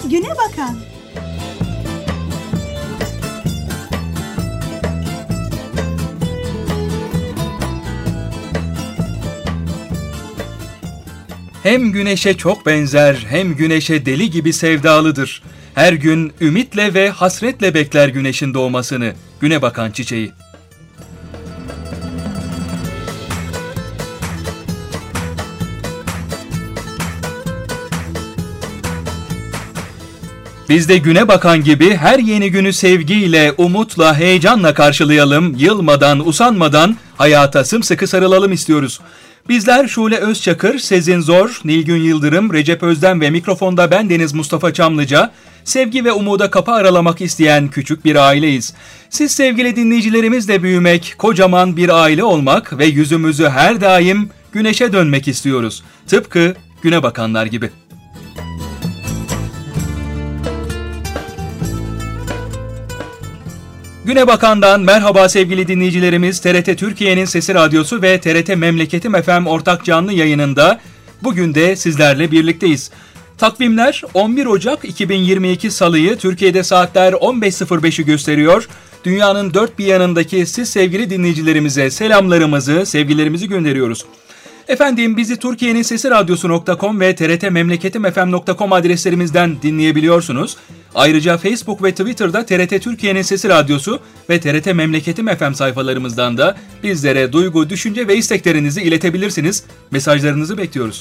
Güne Bakan. Hem güneşe çok benzer, hem güneşe deli gibi sevdalıdır. Her gün ümitle ve hasretle bekler güneşin doğmasını. Güne bakan çiçeği. Biz de güne bakan gibi her yeni günü sevgiyle, umutla, heyecanla karşılayalım, yılmadan, usanmadan hayata sımsıkı sarılalım istiyoruz. Bizler Şule Özçakır, Sezin Zor, Nilgün Yıldırım, Recep Özden ve mikrofonda bendeniz Mustafa Çamlıca, sevgi ve umuda kapı aralamak isteyen küçük bir aileyiz. Siz sevgili dinleyicilerimizle büyümek, kocaman bir aile olmak ve yüzümüzü her daim güneşe dönmek istiyoruz. Tıpkı güne bakanlar gibi. Güne Bakan'dan merhaba sevgili dinleyicilerimiz. TRT Türkiye'nin Sesi Radyosu ve TRT Memleketim FM ortak canlı yayınında bugün de sizlerle birlikteyiz. Takvimler 11 Ocak 2022 Salı'yı Türkiye'de saatler 15.05'i gösteriyor. Dünyanın dört bir yanındaki siz sevgili dinleyicilerimize selamlarımızı, sevgilerimizi gönderiyoruz. Efendim bizi Türkiye'nin Sesi Radyosu.com ve trtmemleketimfm.com adreslerimizden dinleyebiliyorsunuz. Ayrıca Facebook ve Twitter'da TRT Türkiye'nin Sesi Radyosu ve TRT Memleketim FM sayfalarımızdan da bizlere duygu, düşünce ve isteklerinizi iletebilirsiniz. Mesajlarınızı bekliyoruz.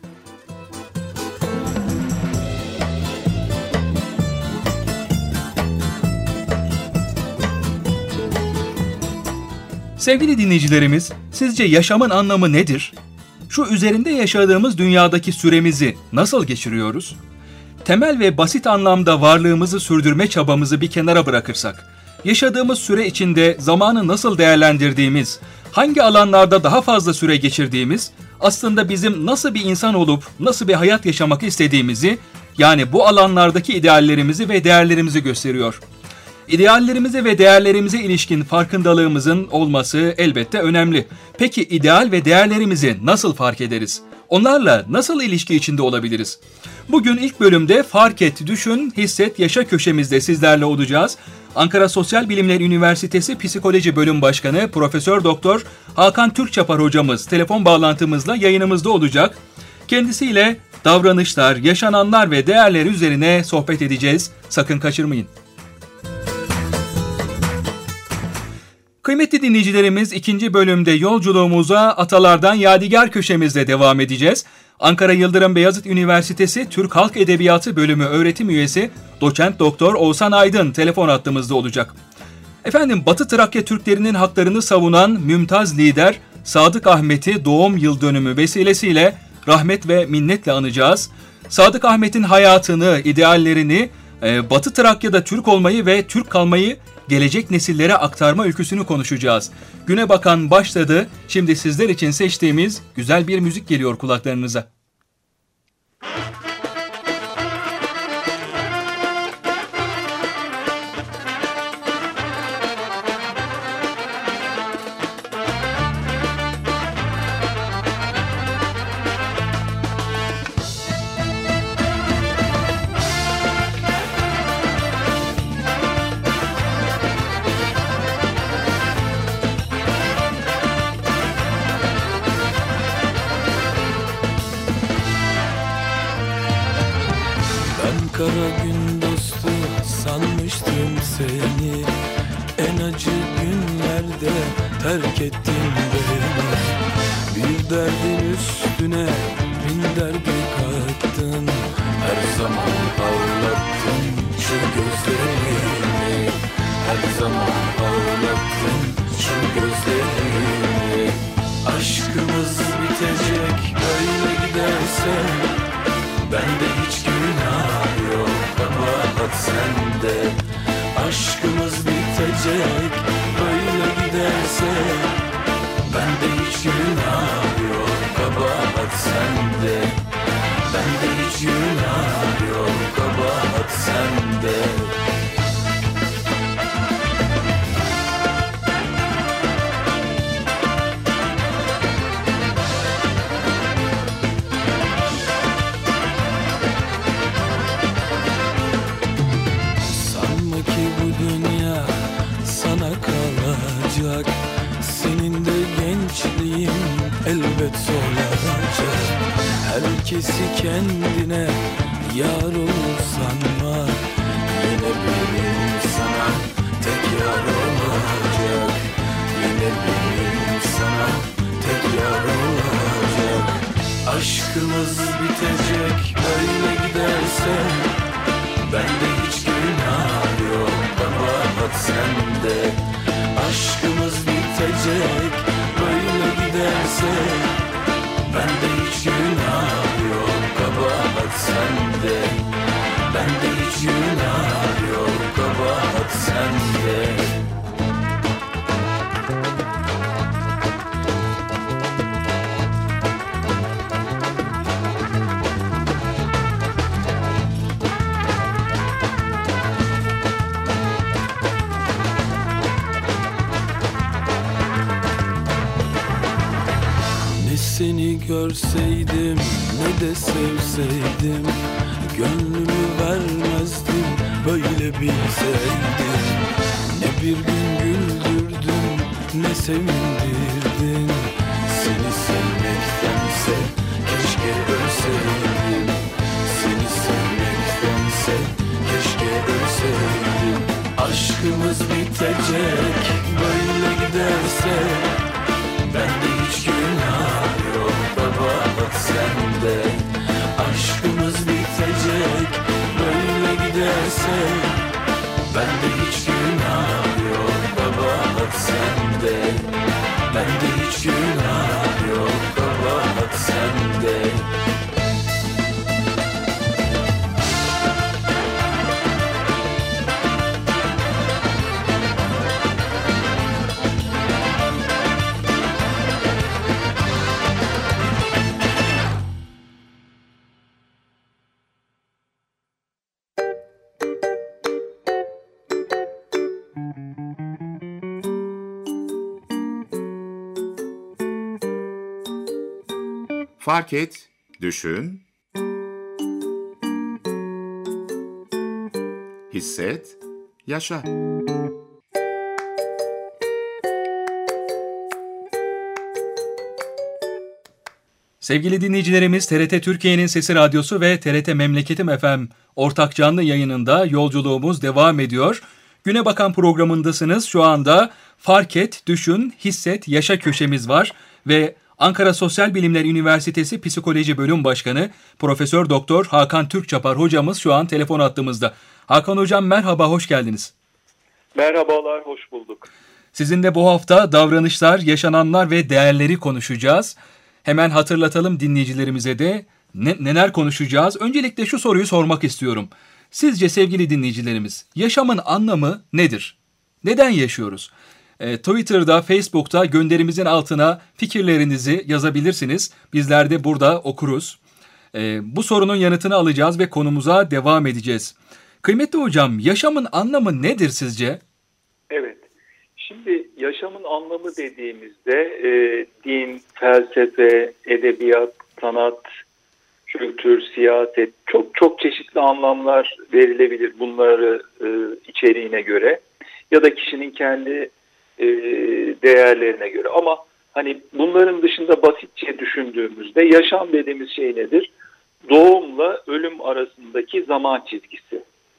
Sevgili dinleyicilerimiz, sizce yaşamın anlamı nedir? Şu üzerinde yaşadığımız dünyadaki süremizi nasıl geçiriyoruz? Temel ve basit anlamda varlığımızı sürdürme çabamızı bir kenara bırakırsak, yaşadığımız süre içinde zamanı nasıl değerlendirdiğimiz, hangi alanlarda daha fazla süre geçirdiğimiz, aslında bizim nasıl bir insan olup nasıl bir hayat yaşamak istediğimizi, yani bu alanlardaki ideallerimizi ve değerlerimizi gösteriyor. İdeallerimize ve değerlerimize ilişkin farkındalığımızın olması elbette önemli. Peki ideal ve değerlerimizi nasıl fark ederiz? Onlarla nasıl ilişki içinde olabiliriz? Bugün ilk bölümde Fark Et, Düşün, Hisset, Yaşa köşemizde sizlerle olacağız. Ankara Sosyal Bilimler Üniversitesi Psikoloji Bölüm Başkanı Profesör Doktor Hakan Türkçapar hocamız telefon bağlantımızla yayınımızda olacak. Kendisiyle davranışlar, yaşananlar ve değerler üzerine sohbet edeceğiz. Sakın kaçırmayın. Kıymetli dinleyicilerimiz, ikinci bölümde yolculuğumuza Atalardan Yadigar köşemizle devam edeceğiz. Ankara Yıldırım Beyazıt Üniversitesi Türk Halk Edebiyatı Bölümü öğretim üyesi Doçent Doktor Oğuzhan Aydın telefon hattımızda olacak. Efendim, Batı Trakya Türklerinin haklarını savunan mümtaz lider Sadık Ahmet'i doğum yıl dönümü vesilesiyle rahmet ve minnetle anacağız. Sadık Ahmet'in hayatını, ideallerini, Batı Trakya'da Türk olmayı ve Türk kalmayı gelecek nesillere aktarma öyküsünü konuşacağız. Güne Bakan başladı. Şimdi sizler için seçtiğimiz güzel bir müzik geliyor kulaklarınıza. Kara gün dostu sanmıştım seni, en acı günlerde terk ettin beni. Bir derdin üstüne bin derdi kattın, her zaman ağlattın şu gözlerimi, her zaman ağlattın şu gözlerimi. Aşkımız bitecek böyle giderse, bende hiç günah yok, kabahat sende. Aşkımız bitecek böyle giderse, bende hiç günah yok, kabahat sende. Bende hiç günah yok, kabahat sende. herkesi kendine yar olur sanma. Yine benim sana tek yar olacak. Yine benim sana tek yar olacak. Aşkımız bitecek böyle giderse, bende hiç günah yok, kabahat sende. Aşkımız bitecek böyle giderse, bende hiç günah yok, kabahat sende. Bende hiç günah yok, kabahat sende. Seni görseydim, ne de sevseydim, gönlümü vermezdim, böyle bilseydim. Ne bir gün güldürdün, ne sevindirdin. Seni sevmektense keşke ölseydim. Seni sevmektense keşke ölseydim. Aşkımız bitecek böyle giderse, bende hiç günah yok, kabahat sende. Aşkımız bitecek böyle giderse, bende hiç günah yok, kabahat sende. Bende hiç günah yok, kabahat sende. Fark et, düşün, hisset, yaşa. Sevgili dinleyicilerimiz, TRT Türkiye'nin Sesi Radyosu ve TRT Memleketim FM ortak canlı yayınında yolculuğumuz devam ediyor. Güne Bakan programındasınız. Şu anda Fark et, düşün, hisset, yaşa köşemiz var ve Ankara Sosyal Bilimler Üniversitesi Psikoloji Bölüm Başkanı Profesör Doktor Hakan Türkçapar hocamız şu an telefon attığımızda. Hakan hocam merhaba, hoş geldiniz. Merhabalar, hoş bulduk. Sizinle bu hafta davranışlar, yaşananlar ve değerleri konuşacağız. Hemen hatırlatalım dinleyicilerimize de neler konuşacağız. Öncelikle şu soruyu sormak istiyorum. Sizce sevgili dinleyicilerimiz, yaşamın anlamı nedir? Neden yaşıyoruz? Twitter'da, Facebook'ta gönderimizin altına fikirlerinizi yazabilirsiniz. Bizler de burada okuruz. Bu sorunun yanıtını alacağız ve konumuza devam edeceğiz. Kıymetli hocam, yaşamın anlamı nedir sizce? Evet, şimdi yaşamın anlamı dediğimizde din, felsefe, edebiyat, sanat, kültür, siyaset çok çeşitli anlamlar verilebilir bunları içeriğine göre ya da kişinin kendi değerlerine göre. Ama hani bunların dışında basitçe düşündüğümüzde yaşam dediğimiz şey nedir? Doğumla ölüm arasındaki zaman çizgisi.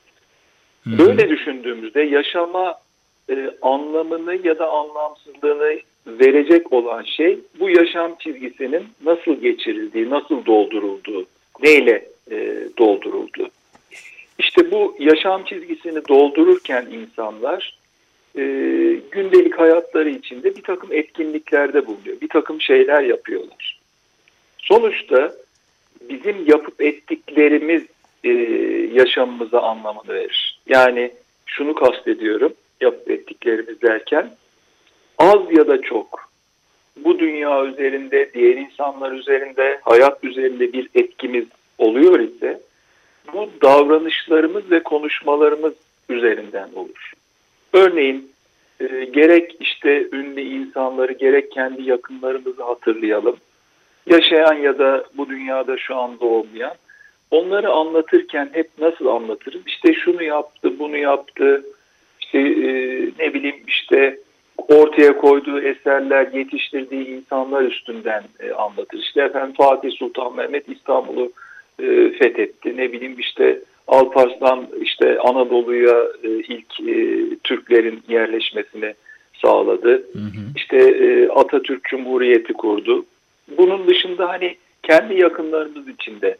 Böyle düşündüğümüzde yaşama anlamını ya da anlamsızlığını verecek olan şey bu yaşam çizgisinin nasıl geçirildiği, nasıl doldurulduğu, neyle doldurulduğu. İşte bu yaşam çizgisini doldururken insanlar gündelik hayatları içinde bir takım etkinliklerde bulunuyor, bir takım şeyler yapıyorlar. Sonuçta bizim yapıp ettiklerimiz yaşamımıza anlamını verir. Yani şunu kastediyorum, yapıp ettiklerimiz derken, az ya da çok bu dünya üzerinde, diğer insanlar üzerinde, hayat üzerinde bir etkimiz oluyor ise bu davranışlarımız ve konuşmalarımız üzerinden olur. Örneğin gerek işte ünlü insanları, gerek kendi yakınlarımızı hatırlayalım. Yaşayan ya da bu dünyada şu anda olmayan, onları anlatırken hep nasıl anlatırız? İşte şunu yaptı, bunu yaptı, işte ne bileyim işte ortaya koyduğu eserler, yetiştirdiği insanlar üstünden anlatır. İşte efendim Fatih Sultan Mehmet İstanbul'u fethetti. Ne bileyim işte Alparslan işte Anadolu'ya ilk Türklerin yerleşmesini sağladı. Hı hı. İşte Atatürk Cumhuriyeti kurdu. Bunun dışında hani kendi yakınlarımız içinde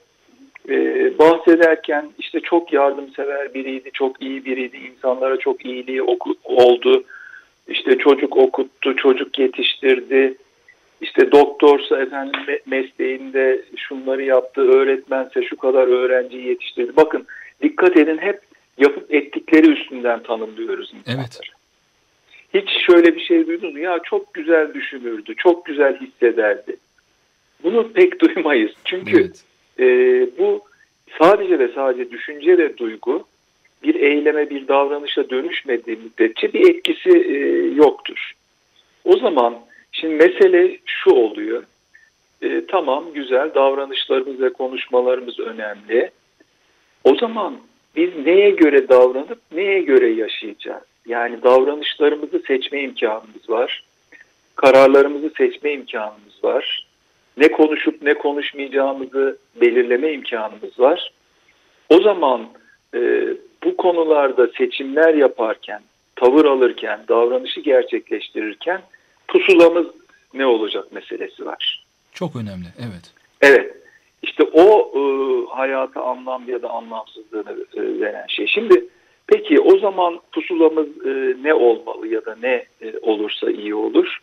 bahsederken işte çok yardımsever biriydi, çok iyi biriydi, insanlara çok iyiliği oldu. İşte çocuk okuttu, çocuk yetiştirdi. İşte doktorsa efendim mesleğinde şunları yaptı, öğretmense şu kadar öğrenciyi yetiştirdi. Bakın dikkat edin, hep yapıp ettikleri üstünden tanımlıyoruz insanları. Evet. Hiç şöyle bir şey duydunuz mu? Ya çok güzel düşünürdü, çok güzel hissederdi. Bunu pek duymayız. Çünkü bu sadece ve sadece düşünce ve duygu bir eyleme, bir davranışa dönüşmediği müddetçe bir etkisi yoktur. O zaman şimdi mesele şu oluyor. Tamam, güzel, davranışlarımız ve konuşmalarımız önemli. O zaman biz neye göre davranıp neye göre yaşayacağız? Yani davranışlarımızı seçme imkanımız var. Kararlarımızı seçme imkanımız var. Ne konuşup ne konuşmayacağımızı belirleme imkanımız var. O zaman bu konularda seçimler yaparken, tavır alırken, davranışı gerçekleştirirken pusulamız ne olacak meselesi var. Çok önemli, evet. Evet, işte o hayata anlam ya da anlamsızlığını veren şey. Şimdi peki o zaman pusulamız ne olmalı ya da ne olursa iyi olur?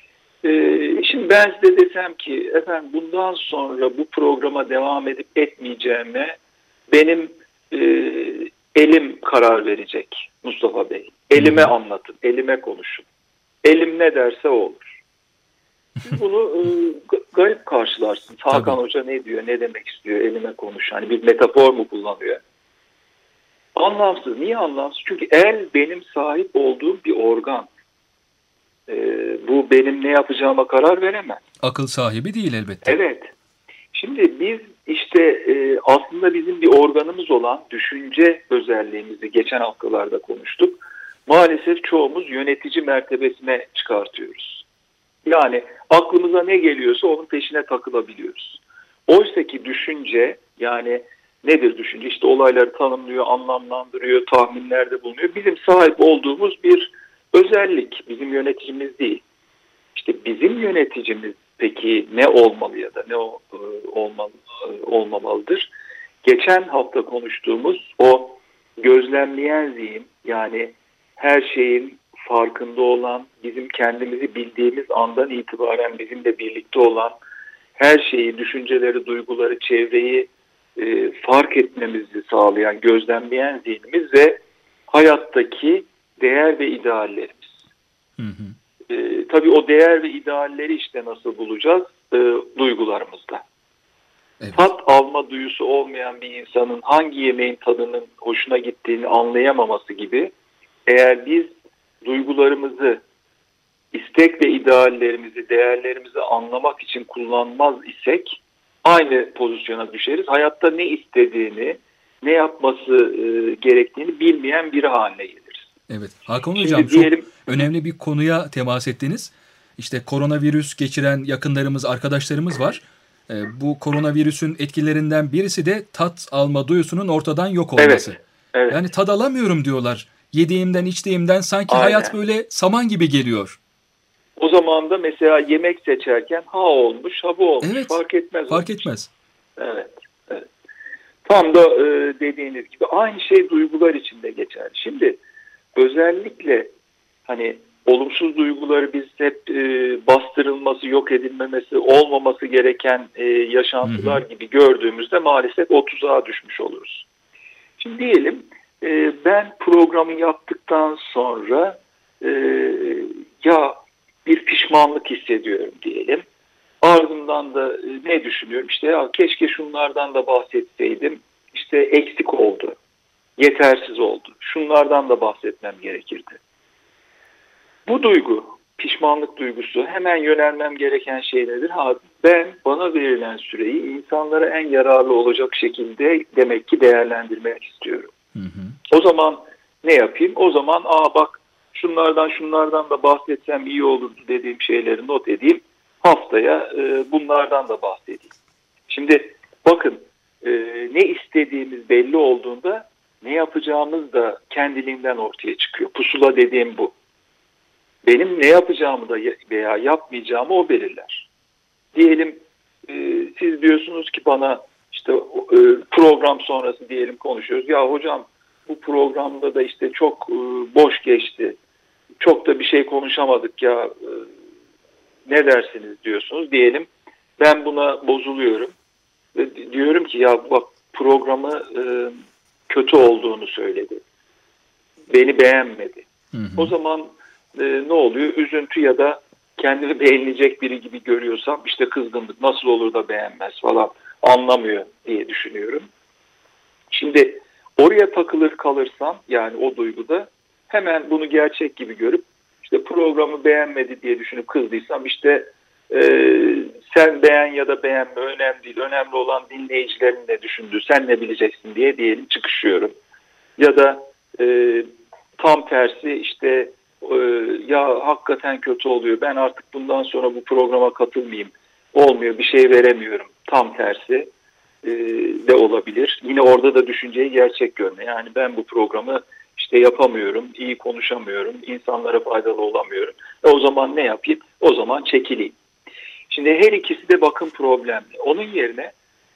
Şimdi ben size desem ki efendim bundan sonra bu programa devam edip etmeyeceğime benim elim karar verecek Mustafa Bey. Elime anlatın, elime konuşun. Elim ne derse o olur. Siz bunu garip karşılarsınız. Hakan Hoca ne diyor, ne demek istiyor, elime konuş. Hani bir metafor mu kullanıyor? Anlamsız. Niye anlamsız? Çünkü el benim sahip olduğum bir organ. Bu benim ne yapacağıma karar veremez. Akıl sahibi değil elbette. Evet. Şimdi biz işte aslında bizim bir organımız olan düşünce özelliğimizi geçen haftalarda konuştuk. Maalesef çoğumuz yönetici mertebesine çıkartıyoruz. Yani aklımıza ne geliyorsa onun peşine takılabiliyoruz. Oysa ki düşünce, yani nedir düşünce? İşte olayları tanımlıyor, anlamlandırıyor, tahminlerde bulunuyor. Bizim sahip olduğumuz bir özellik, bizim yöneticimiz değil. İşte bizim yöneticimiz peki ne olmalı ya da ne olmamalıdır? Geçen hafta konuştuğumuz o gözlemleyen zihin, yani her şeyin farkında olan, bizim kendimizi bildiğimiz andan itibaren bizimle birlikte olan, her şeyi, düşünceleri, duyguları, çevreyi fark etmemizi sağlayan, gözlemleyen zihnimiz ve hayattaki değer ve ideallerimiz. Hı hı. Tabii o değer ve idealleri işte nasıl bulacağız? Duygularımızda. Evet. Tat alma duyusu olmayan bir insanın hangi yemeğin tadının hoşuna gittiğini anlayamaması gibi, eğer biz duygularımızı, istek ve ideallerimizi, değerlerimizi anlamak için kullanmaz isek aynı pozisyona düşeriz. Hayatta ne istediğini, ne yapması gerektiğini bilmeyen biri haline geliriz. Evet. Hakan Hocam, çok önemli bir konuya temas ettiniz. İşte koronavirüs geçiren yakınlarımız, arkadaşlarımız var. Bu koronavirüsün etkilerinden birisi de tat alma duyusunun ortadan yok olması. Evet, evet. Yani tad alamıyorum diyorlar. Yediğimden, içtiğimden sanki aynen, hayat böyle saman gibi geliyor. O zaman da mesela yemek seçerken ha olmuş, ha bu olmuş. Evet, fark etmez. Fark etmez. Evet, evet. Tam da dediğiniz gibi aynı şey duygular için de geçerli. Şimdi özellikle hani olumsuz duyguları biz hep bastırılması, yok edilmemesi, olmaması gereken yaşantılar gibi gördüğümüzde maalesef o tuzağa düşmüş oluruz. Şimdi diyelim ben programı yaptıktan sonra ya bir pişmanlık hissediyorum diyelim. Ardından da ne düşünüyorum? İşte ya keşke şunlardan da bahsetseydim. İşte eksik oldu, yetersiz oldu. Şunlardan da bahsetmem gerekirdi. Bu duygu, pişmanlık duygusu, hemen yönelmem gereken şey nedir? Ben bana verilen süreyi insanlara en yararlı olacak şekilde demek ki değerlendirmek istiyorum. Hı hı. O zaman ne yapayım? O zaman bak şunlardan da bahsetsem iyi olurdu dediğim şeyleri not edeyim. Haftaya bunlardan da bahsedeyim. Şimdi bakın, ne istediğimiz belli olduğunda ne yapacağımız da kendiliğinden ortaya çıkıyor. Pusula dediğim bu. Benim ne yapacağımı da veya yapmayacağımı o belirler. Diyelim siz diyorsunuz ki bana, işte program sonrası diyelim konuşuyoruz. Ya hocam, bu programda da işte çok boş geçti. Çok da bir şey konuşamadık ya, ne dersiniz diyorsunuz diyelim. Ben buna bozuluyorum. Ve diyorum ki ya bak, programı kötü olduğunu söyledi. Beni beğenmedi. Hı hı. O zaman ne oluyor? Üzüntü ya da kendini beğenilecek biri gibi görüyorsam işte kızgınlık, nasıl olur da beğenmez falan, anlamıyor diye düşünüyorum. Şimdi oraya takılır kalırsam, yani o duyguda, hemen bunu gerçek gibi görüp işte programı beğenmedi diye düşünüp kızdıysam, işte sen beğen ya da beğenme önemli değil. Önemli olan dinleyicilerin ne düşündüğü, sen ne bileceksin diyelim çıkışıyorum. Ya da tam tersi, işte ya hakikaten kötü oluyor, ben artık bundan sonra bu programa katılmayayım, olmuyor, bir şey veremiyorum. Tam tersi de olabilir. Yine orada da düşünceyi gerçek görme. Yani ben bu programı işte yapamıyorum, iyi konuşamıyorum, insanlara faydalı olamıyorum. O zaman ne yapayım? O zaman çekileyim. Şimdi her ikisi de bakın problemli. Onun yerine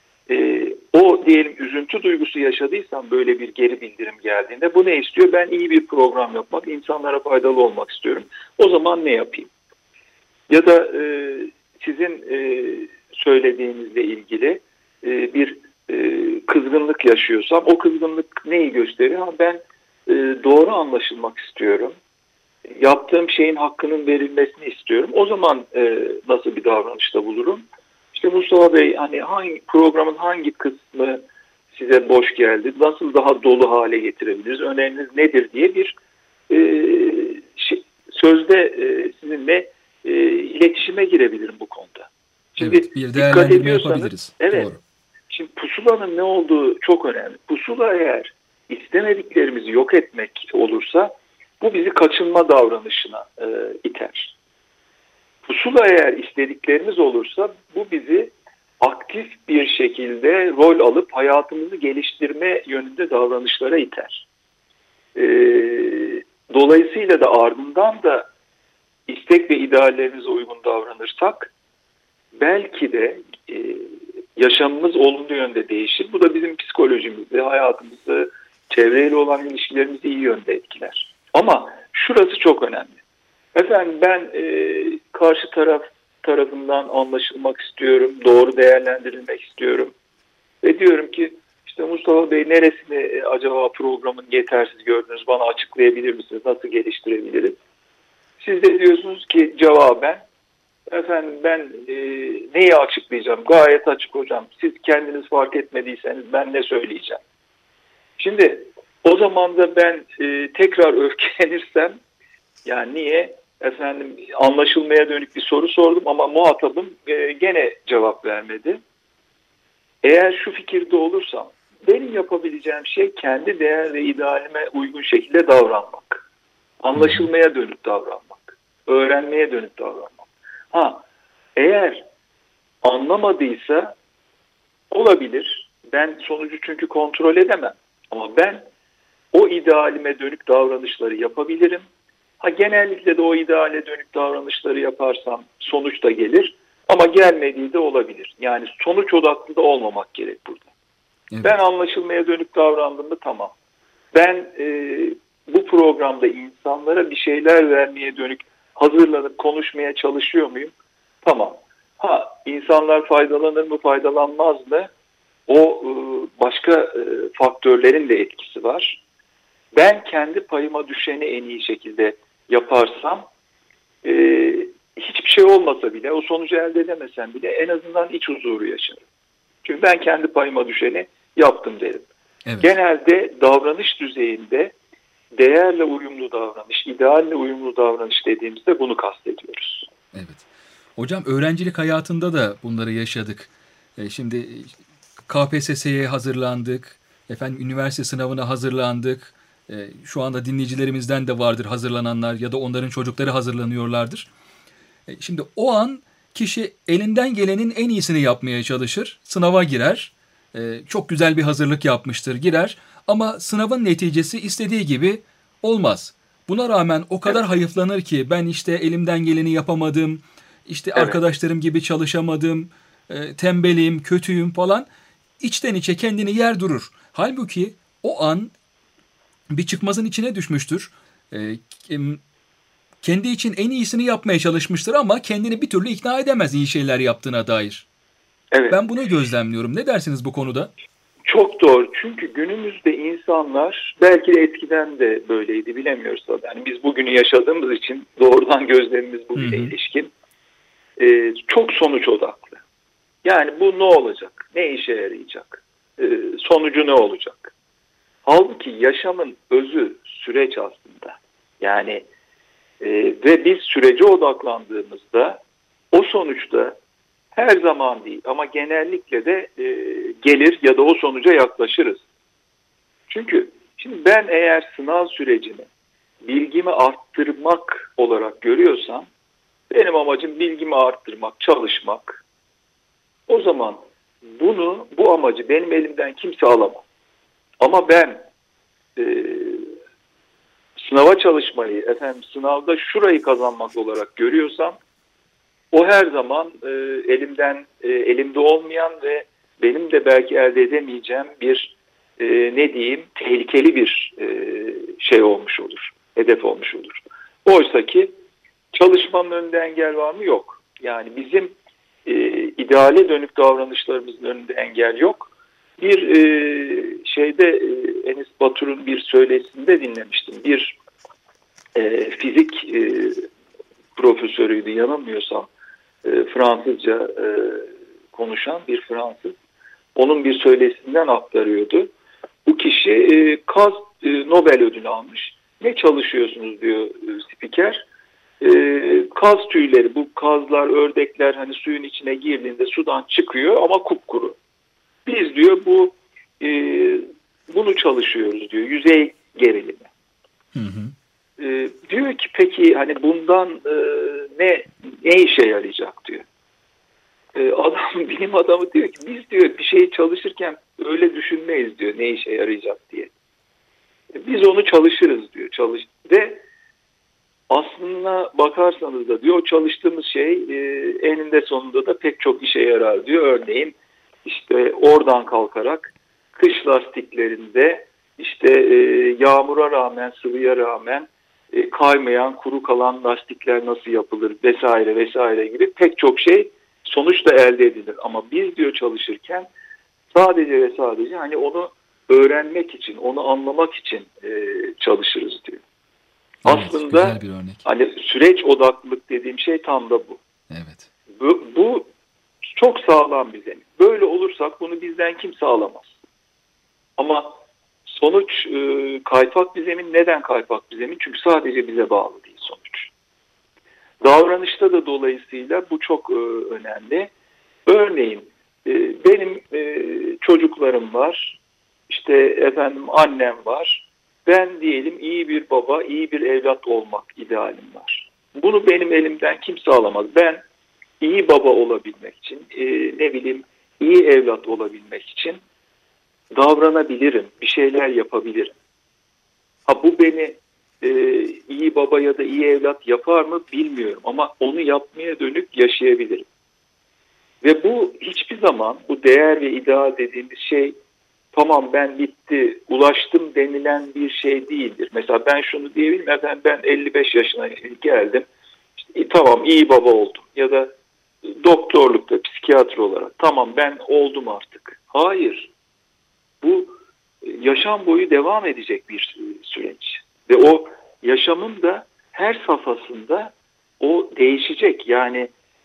o diyelim üzüntü duygusu yaşadıysam, böyle bir geri bildirim geldiğinde, bu ne istiyor? Ben iyi bir program yapmak, insanlara faydalı olmak istiyorum. O zaman ne yapayım? Ya da sizin söylediğinizle ilgili bir kızgınlık yaşıyorsam, o kızgınlık neyi gösteriyor? Ben doğru anlaşılmak istiyorum. Yaptığım şeyin hakkının verilmesini istiyorum. O zaman nasıl bir davranışta bulurum? İşte Mustafa Bey, hani programın hangi kısmı size boş geldi? Nasıl daha dolu hale getirebiliriz? Öneriniz nedir diye bir sözde sizinle iletişime girebilirim bu konuda. Şimdi evet, bir değerlendirme yapabiliriz. Evet. Doğru. Şimdi pusulanın ne olduğu çok önemli. Pusula eğer istemediklerimizi yok etmek olursa, bu bizi kaçınma davranışına iter. Pusula eğer istediklerimiz olursa, bu bizi aktif bir şekilde rol alıp hayatımızı geliştirme yönünde davranışlara iter. Dolayısıyla da ardından da istek ve ideallerimize uygun davranırsak, belki de yaşamımız olumlu yönde değişir. Bu da bizim psikolojimizi, hayatımızı, çevreyle olan ilişkilerimizi iyi yönde etkiler. Ama şurası çok önemli. Efendim, ben karşı tarafından anlaşılmak istiyorum, doğru değerlendirilmek istiyorum. Ve diyorum ki, işte Mustafa Bey, neresini acaba programın yetersiz gördünüz, bana açıklayabilir misiniz, nasıl geliştirebiliriz? Siz de diyorsunuz ki cevaben, efendim ben neyi açıklayacağım? Gayet açık hocam. Siz kendiniz fark etmediyseniz ben ne söyleyeceğim? Şimdi o zaman da ben tekrar öfkelenirsem, yani niye? Efendim, anlaşılmaya dönük bir soru sordum ama muhatabım gene cevap vermedi. Eğer şu fikirde olursam, benim yapabileceğim şey kendi değer ve idealime uygun şekilde davranmak. Anlaşılmaya dönük davranmak. Öğrenmeye dönük davranmak. Eğer anlamadıysa olabilir. Ben sonucu çünkü kontrol edemem. Ama ben o idealime dönük davranışları yapabilirim. Genellikle de o ideale dönük davranışları yaparsam sonuç da gelir. Ama gelmediği de olabilir. Yani sonuç odaklı da olmamak gerek burada. Evet. Ben anlaşılmaya dönük davrandım mı? Tamam. Ben bu programda insanlara bir şeyler vermeye dönük hazırlanıp konuşmaya çalışıyor muyum? Tamam. İnsanlar faydalanır mı, faydalanmaz mı? O başka faktörlerin de etkisi var. Ben kendi payıma düşeni en iyi şekilde yaparsam, hiçbir şey olmasa bile, o sonucu elde edemesem bile en azından iç huzuru yaşarım. Çünkü ben kendi payıma düşeni yaptım derim. Evet. Genelde davranış düzeyinde değerle uyumlu davranış, idealle uyumlu davranış dediğimizde bunu kastediyoruz. Evet. Hocam, öğrencilik hayatında da bunları yaşadık. Şimdi KPSS'ye hazırlandık, üniversite sınavına hazırlandık. Şu anda dinleyicilerimizden de vardır hazırlananlar ya da onların çocukları hazırlanıyorlardır. Şimdi o an kişi elinden gelenin en iyisini yapmaya çalışır. Sınava girer. Çok güzel bir hazırlık yapmıştır, girer. Ama sınavın neticesi istediği gibi olmaz. Buna rağmen o kadar hayıflanır ki ben işte elimden geleni yapamadım. İşte arkadaşlarım gibi çalışamadım. Tembelim, kötüyüm falan. İçten içe kendini yer durur. Halbuki o an bir çıkmazın içine düşmüştür. Kendi için en iyisini yapmaya çalışmıştır ama kendini bir türlü ikna edemez iyi şeyler yaptığına dair. Evet. Ben bunu gözlemliyorum. Ne dersiniz bu konuda? Çok doğru. Çünkü günümüzde insanlar, belki de eskiden de böyleydi, bilemiyoruz tabii. Yani biz bugünü yaşadığımız için doğrudan gözlemimiz bugüne ilişkin. Çok sonuç odaklı. Yani bu ne olacak? Ne işe yarayacak? Sonucu ne olacak? Halbuki yaşamın özü süreç aslında. Yani ve biz sürece odaklandığımızda o sonuçta her zaman değil ama genellikle de gelir ya da o sonuca yaklaşırız. Çünkü şimdi ben eğer sınav sürecini bilgimi arttırmak olarak görüyorsam, benim amacım bilgimi arttırmak, çalışmak. O zaman bu amacı benim elimden kimse alamaz. Ama ben sınava çalışmayı, sınavda şurayı kazanmak olarak görüyorsam, o her zaman elimde olmayan ve benim de belki elde edemeyeceğim bir tehlikeli bir şey olmuş olur, hedef olmuş olur. Oysa ki çalışmanın önünde engel var mı? Yok. Yani bizim ideale dönük davranışlarımızın önünde engel yok. Bir Enis Batur'un bir söyleşisinde dinlemiştim. Bir fizik profesörüydü yanılmıyorsam. Fransızca konuşan bir Fransız. Onun bir söyleşisinden aktarıyordu. Bu kişi Nobel ödülü almış. Ne çalışıyorsunuz diyor spiker. Kaz tüyleri, bu kazlar, ördekler hani suyun içine girdiğinde sudan çıkıyor ama kupkuru. Biz diyor bunu çalışıyoruz diyor, yüzey gerilimi. Hı hı. Diyor ki peki hani bundan ne işe yarayacak diyor. Bilim adamı diyor ki biz diyor bir şeyi çalışırken öyle düşünmeyiz diyor ne işe yarayacak diye. Biz onu çalışırız diyor. Ve aslına bakarsanız da diyor o çalıştığımız şey eninde sonunda da pek çok işe yarar diyor. Örneğin işte oradan kalkarak kış lastiklerinde işte yağmura rağmen, sıvıya rağmen kaymayan, kuru kalan lastikler nasıl yapılır vesaire vesaire gibi pek çok şey sonuçta elde edilir. Ama biz diyor çalışırken sadece ve sadece hani onu öğrenmek için, onu anlamak için çalışırız diyor. Evet, aslında güzel bir örnek. Hani süreç odaklılık dediğim şey tam da bu. Evet. Bu çok sağlam bir zemin. Böyle olursak bunu bizden kimse alamaz. Ama sonuç kaypak bir zemin. Neden kaypak bir zemin? Çünkü sadece bize bağlı değil sonuç. Davranışta da dolayısıyla bu çok önemli. Örneğin benim çocuklarım var. İşte annem var. Ben diyelim iyi bir baba, iyi bir evlat olmak idealim var. Bunu benim elimden kimse alamaz. Ben iyi baba olabilmek için, iyi evlat olabilmek için davranabilirim, bir şeyler yapabilirim. Bu beni iyi baba ya da iyi evlat yapar mı bilmiyorum ama onu yapmaya dönük yaşayabilirim. Ve bu hiçbir zaman bu değer ve ideal dediğimiz şey tamam ben bitti, ulaştım denilen bir şey değildir. Mesela ben şunu diyebilirim, ben 55 yaşına geldim, işte, tamam iyi baba oldum ya da doktorlukta, psikiyatr olarak tamam ben oldum artık. Hayır, bu yaşam boyu devam edecek bir süreç ve o yaşamın da her safhasında o değişecek. Yani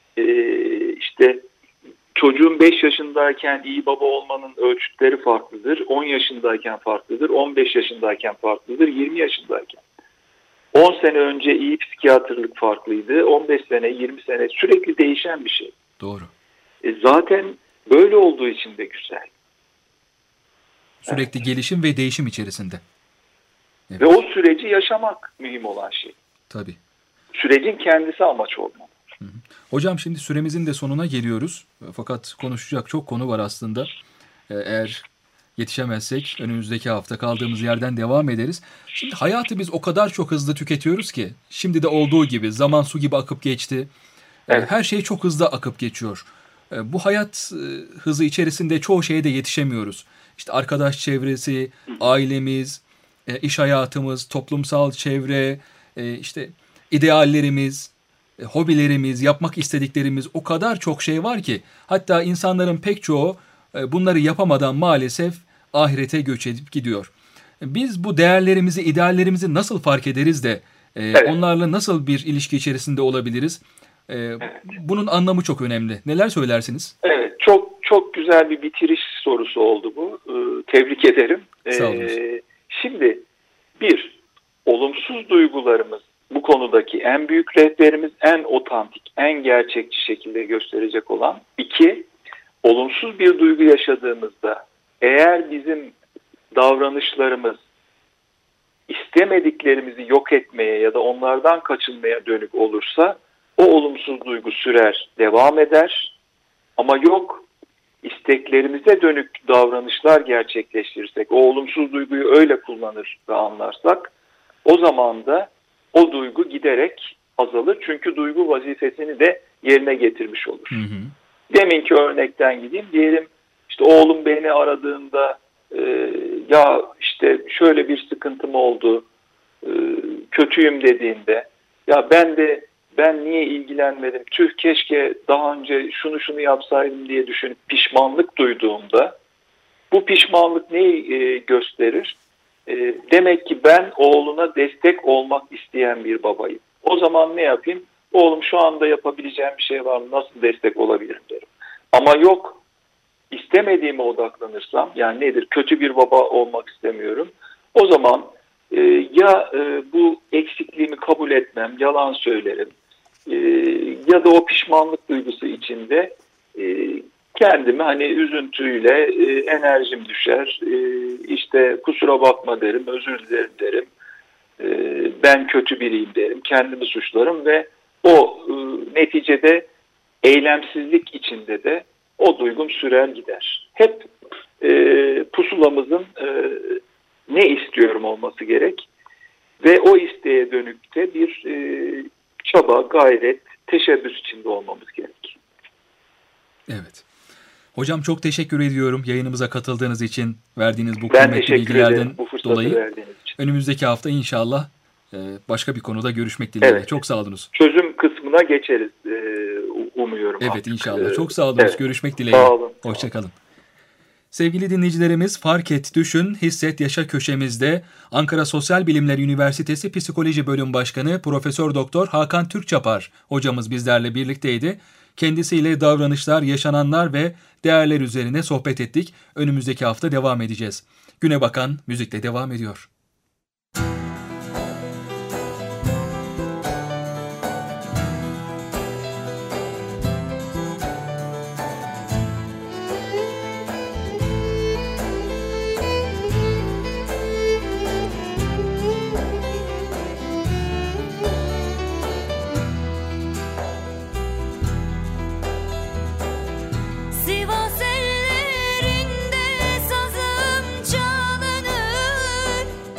işte çocuğun 5 yaşındayken iyi baba olmanın ölçütleri farklıdır. 10 yaşındayken farklıdır. 15 yaşındayken farklıdır. 20 yaşındayken. 10 sene önce iyi psikiyatrlık farklıydı. 15 sene, 20 sene sürekli değişen bir şey. Doğru. Zaten böyle olduğu için de güzel. Sürekli gelişim ve değişim içerisinde. Evet. Ve o süreci yaşamak mühim olan şey. Tabii. Sürecin kendisi amaç olmalı. Hocam şimdi süremizin de sonuna geliyoruz. Fakat konuşacak çok konu var aslında. Eğer yetişemezsek önümüzdeki hafta kaldığımız yerden devam ederiz. Şimdi hayatı biz o kadar çok hızlı tüketiyoruz ki. Şimdi de olduğu gibi zaman su gibi akıp geçti. Evet. Her şey çok hızlı akıp geçiyor. Bu hayat hızı içerisinde çoğu şeye de yetişemiyoruz. İşte arkadaş çevresi, ailemiz, iş hayatımız, toplumsal çevre, işte ideallerimiz, hobilerimiz, yapmak istediklerimiz, o kadar çok şey var ki. Hatta insanların pek çoğu bunları yapamadan maalesef ahirete göç edip gidiyor. Biz bu değerlerimizi, ideallerimizi nasıl fark ederiz de Evet. onlarla nasıl bir ilişki içerisinde olabiliriz? Bunun anlamı çok önemli. Neler söylersiniz? Evet, çok güzel bir bitiriş sorusu oldu bu. Tebrik ederim. Sağ olun. Şimdi olumsuz duygularımız bu konudaki en büyük rehberimiz, en otantik, en gerçekçi şekilde gösterecek olan. 2, olumsuz bir duygu yaşadığımızda eğer bizim davranışlarımız istemediklerimizi yok etmeye ya da onlardan kaçınmaya dönük olursa o olumsuz duygu sürer, devam eder. Ama yok, isteklerimize dönük davranışlar gerçekleştirirsek, o olumsuz duyguyu öyle kullanır ve anlarsak, o zaman da o duygu giderek azalır. Çünkü duygu vazifesini de yerine getirmiş olur. Deminki örnekten gideyim. Diyelim işte oğlum beni aradığında ya işte şöyle bir sıkıntım oldu, kötüyüm dediğinde, ya ben niye ilgilenmedim, tüh keşke daha önce şunu yapsaydım diye düşünüp pişmanlık duyduğumda, bu pişmanlık neyi gösterir? Demek ki ben oğluna destek olmak isteyen bir babayım. O zaman ne yapayım? Oğlum şu anda yapabileceğim bir şey var mı? Nasıl destek olabilirim derim. Ama yok, istemediğime odaklanırsam, yani nedir? Kötü bir baba olmak istemiyorum. O zaman bu eksikliğimi kabul etmem, yalan söylerim. Ya da o pişmanlık duygusu içinde kendimi hani üzüntüyle enerjim düşer. İşte kusura bakma derim, özür dilerim derim. Ben kötü biriyim derim, kendimi suçlarım ve o neticede eylemsizlik içinde de o duygum sürer gider. Hep pusulamızın ne istiyorum olması gerek ve o isteğe dönük de bir çaba, gayret, teşebbüs içinde olmamız gerek. Evet. Hocam çok teşekkür ediyorum yayınımıza katıldığınız için, verdiğiniz bu Ben kıymetli teşekkür bilgilerden ederim bu fırsatı dolayı. verdiğiniz için. Önümüzdeki hafta inşallah başka bir konuda görüşmek dileğiyle. Evet. Çok sağ olunuz. Çözüm kısmına geçeriz umuyorum. Evet artık. inşallah. Çok sağ olunuz. Evet. Görüşmek dileğiyle. Sağ olun. Hoşçakalın. Sevgili dinleyicilerimiz, Fark Et, Düşün, Hisset, Yaşa köşemizde Ankara Sosyal Bilimler Üniversitesi Psikoloji Bölüm Başkanı Profesör Doktor Hakan Türkçapar hocamız bizlerle birlikteydi. Kendisiyle davranışlar, yaşananlar ve değerler üzerine sohbet ettik. Önümüzdeki hafta devam edeceğiz. Güne bakan müzikle devam ediyor. Sivas ellerinde sazım çalınır,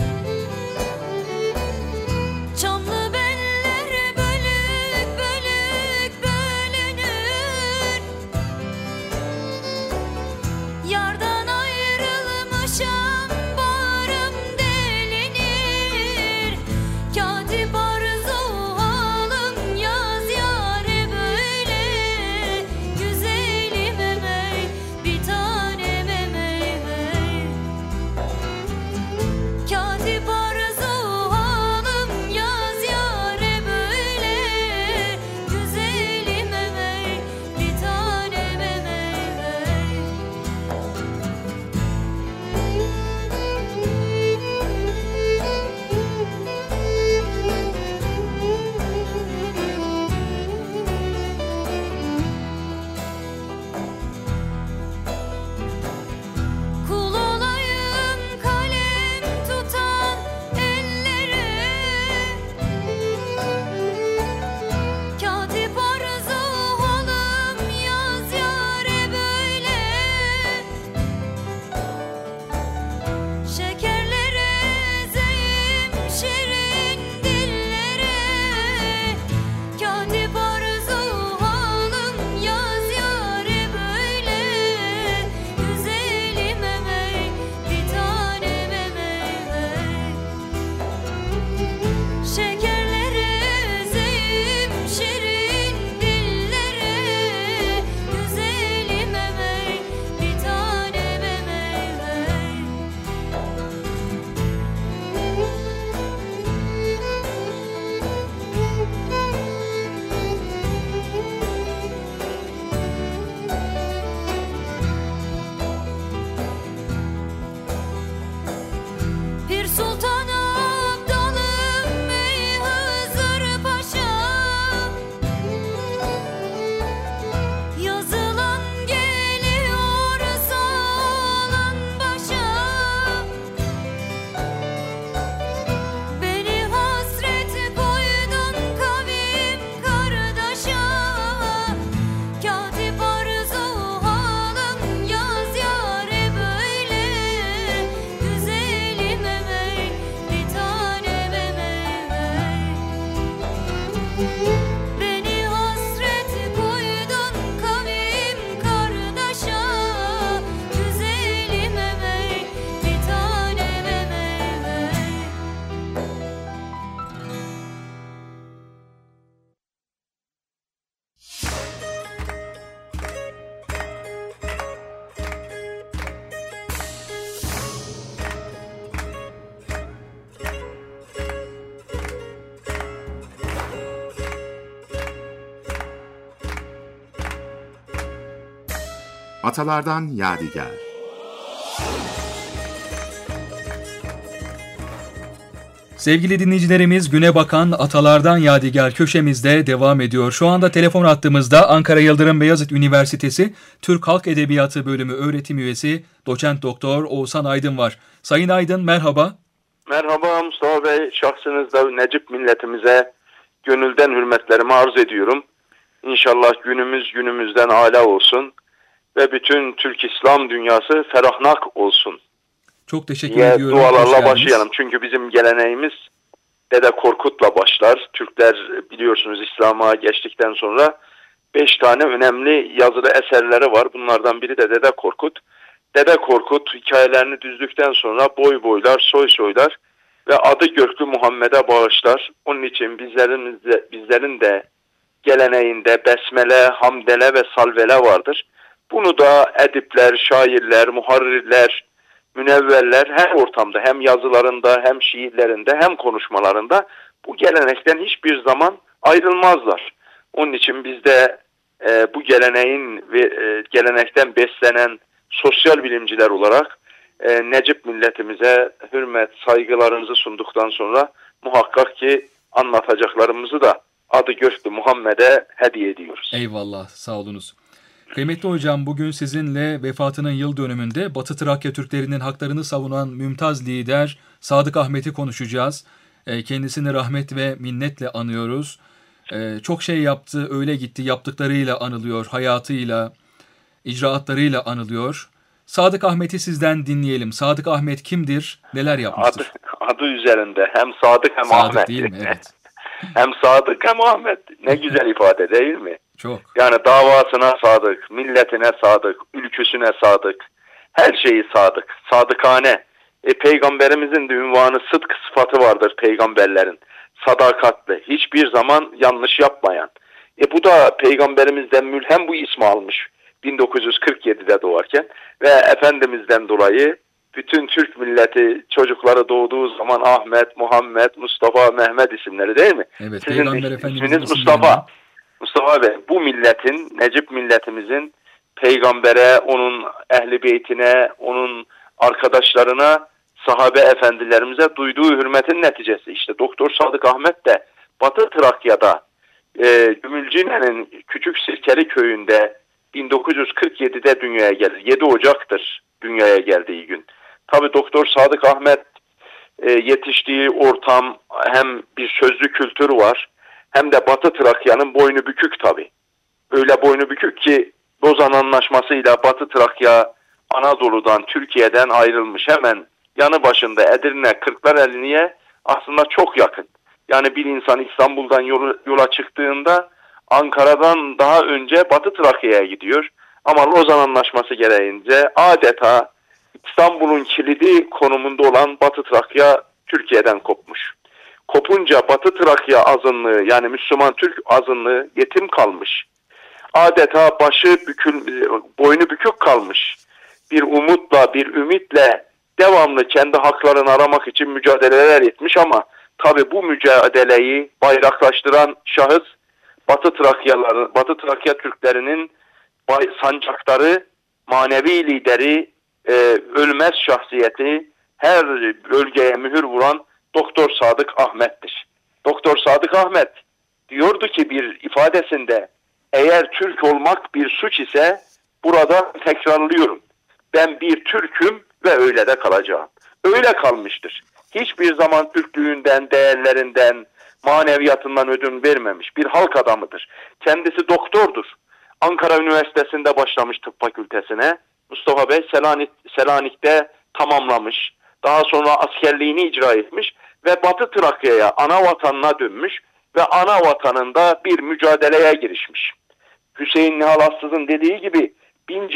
Atalardan Yadigar. Sevgili dinleyicilerimiz, Güne Bakan Atalardan Yadigar köşemizde devam ediyor. Şu anda telefon attığımızda Ankara Yıldırım Beyazıt Üniversitesi Türk Halk Edebiyatı Bölümü öğretim üyesi Doçent Doktor Oğuzhan Aydın var. Sayın Aydın, merhaba. Merhaba Mustafa Bey, şahsınızda Necip milletimize gönülden hürmetlerimi arz ediyorum. İnşallah günümüz günümüzden âlâ olsun ve bütün Türk İslam dünyası ferahnak olsun. Çok teşekkür ediyorum. Dualarla başlayalım. Çünkü bizim geleneğimiz Dede Korkut'la başlar. Türkler biliyorsunuz İslam'a geçtikten sonra 5 tane önemli yazılı eserleri var. Bunlardan biri de Dede Korkut. Dede Korkut hikayelerini düzdükten sonra boy boylar, soy soylar ve adı Göklü Muhammed'e bağışlar. Onun için bizlerin de geleneğinde besmele, hamdele ve salvele vardır. Bunu da edipler, şairler, muharrirler, münevverler her ortamda, hem yazılarında, hem şiirlerinde, hem konuşmalarında bu gelenekten hiçbir zaman ayrılmazlar. Onun için biz de bu geleneğin ve gelenekten beslenen sosyal bilimciler olarak Necip milletimize hürmet, saygılarımızı sunduktan sonra muhakkak ki anlatacaklarımızı da adı Göklü Muhammed'e hediye ediyoruz. Eyvallah, sağ olunuz. Kıymetli hocam, bugün sizinle vefatının yıl dönümünde Batı Trakya Türklerinin haklarını savunan mümtaz lider Sadık Ahmet'i konuşacağız. Kendisini rahmet ve minnetle anıyoruz. Çok şey yaptı, öyle gitti, yaptıklarıyla anılıyor, hayatıyla, icraatlarıyla anılıyor. Sadık Ahmet'i sizden dinleyelim. Sadık Ahmet kimdir, neler yapmıştır? Adı üzerinde hem Sadık hem Sadık Ahmet. Değil mi? Evet. Hem Sadık hem Ahmet. Ne güzel ifade değil mi? Çok. Yani davasına sadık, milletine sadık, ülküsüne sadık, her şeyi sadık, sadıkane. Peygamberimizin de ünvanı sıdk sıfatı vardır peygamberlerin. Sadakatli, hiçbir zaman yanlış yapmayan. Bu da peygamberimizden mülhem bu ismi almış 1947'de doğarken ve Efendimiz'den dolayı bütün Türk milleti çocukları doğduğu zaman Ahmet, Muhammed, Mustafa, Mehmet isimleri değil mi? Evet, sizin Peygamber Efendimiz'in isminiz Mustafa. Mustafa Bey, bu milletin, Necip milletimizin peygambere, onun ehli beytine, onun arkadaşlarına, sahabe efendilerimize duyduğu hürmetin neticesi. İşte Doktor Sadık Ahmet de Batı Trakya'da Gümülcine'nin Küçük Sirkeli köyünde 1947'de dünyaya gelir. 7 Ocak'tır dünyaya geldiği gün. Tabii Doktor Sadık Ahmet yetiştiği ortam hem bir sözlü kültür var, hem de Batı Trakya'nın boynu bükük tabii. Öyle boynu bükük ki Lozan Anlaşması'yla Batı Trakya Anadolu'dan, Türkiye'den ayrılmış. Hemen yanı başında Edirne, Kırklareli'ye aslında çok yakın. Yani bir insan İstanbul'dan yola çıktığında Ankara'dan daha önce Batı Trakya'ya gidiyor. Ama Lozan Anlaşması gereğince adeta İstanbul'un kilidi konumunda olan Batı Trakya Türkiye'den kopmuş. Kopunca Batı Trakya azınlığı, yani Müslüman Türk azınlığı yetim kalmış. Adeta boynu bükük kalmış. Bir umutla, bir ümitle devamlı kendi haklarını aramak için mücadeleler etmiş ama tabii bu mücadeleyi bayraklaştıran şahıs Batı Trakya Türklerinin sancaktarı, manevi lideri, ölmez şahsiyeti, her bölgeye mühür vuran Doktor Sadık Ahmet'tir. Doktor Sadık Ahmet diyordu ki bir ifadesinde, eğer Türk olmak bir suç ise burada tekrarlıyorum. Ben bir Türk'üm ve öyle de kalacağım. Öyle kalmıştır. Hiçbir zaman Türklüğünden, değerlerinden, maneviyatından ödün vermemiş bir halk adamıdır. Kendisi doktordur. Ankara Üniversitesi'nde başlamış tıp fakültesine. Mustafa Bey Selanik'te tamamlamış. Daha sonra askerliğini icra etmiş ve Batı Trakya'ya, ana vatanına dönmüş ve ana vatanında bir mücadeleye girişmiş. Hüseyin Nihal Assız'ın dediği gibi bin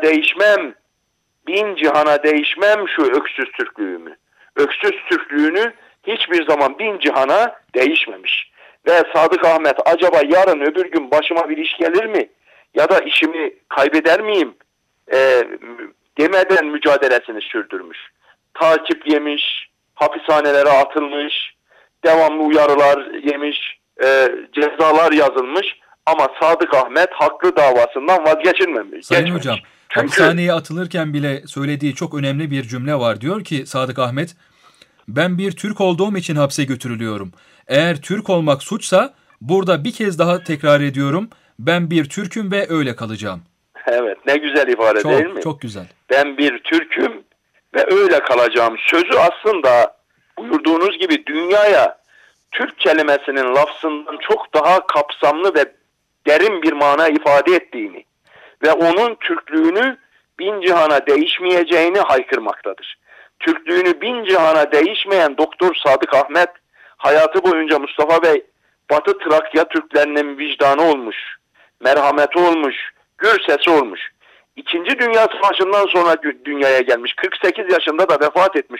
cihana değişmem şu öksüz Türklüğümü. Öksüz Türklüğünü hiçbir zaman bin cihana değişmemiş. Ve Sadık Ahmet acaba yarın öbür gün başıma bir iş gelir mi? Ya da işimi kaybeder miyim? Demeden mücadelesini sürdürmüş. Takip yemiş, hapishanelere atılmış, devamlı uyarılar yemiş, cezalar yazılmış ama Sadık Ahmet haklı davasından vazgeçilmemiş. Sayın Hocam, Hapishaneye atılırken bile söylediği çok önemli bir cümle var. Diyor ki Sadık Ahmet, ben bir Türk olduğum için hapse götürülüyorum. Eğer Türk olmak suçsa burada bir kez daha tekrar ediyorum. Ben bir Türk'üm ve öyle kalacağım. Evet, ne güzel ifade değil mi? Çok güzel. Ben bir Türk'üm ve öyle kalacağım. Sözü aslında buyurduğunuz gibi dünyaya Türk kelimesinin lafzından çok daha kapsamlı ve derin bir mana ifade ettiğini ve onun Türklüğünü bin cihana değişmeyeceğini haykırmaktadır. Türklüğünü bin cihana değişmeyen Doktor Sadık Ahmet hayatı boyunca Mustafa Bey Batı Trakya Türklerinin vicdanı olmuş, merhameti olmuş, gür sesi olmuş. İkinci Dünya Savaşı'ndan sonra dünyaya gelmiş. 48 yaşında da vefat etmiş.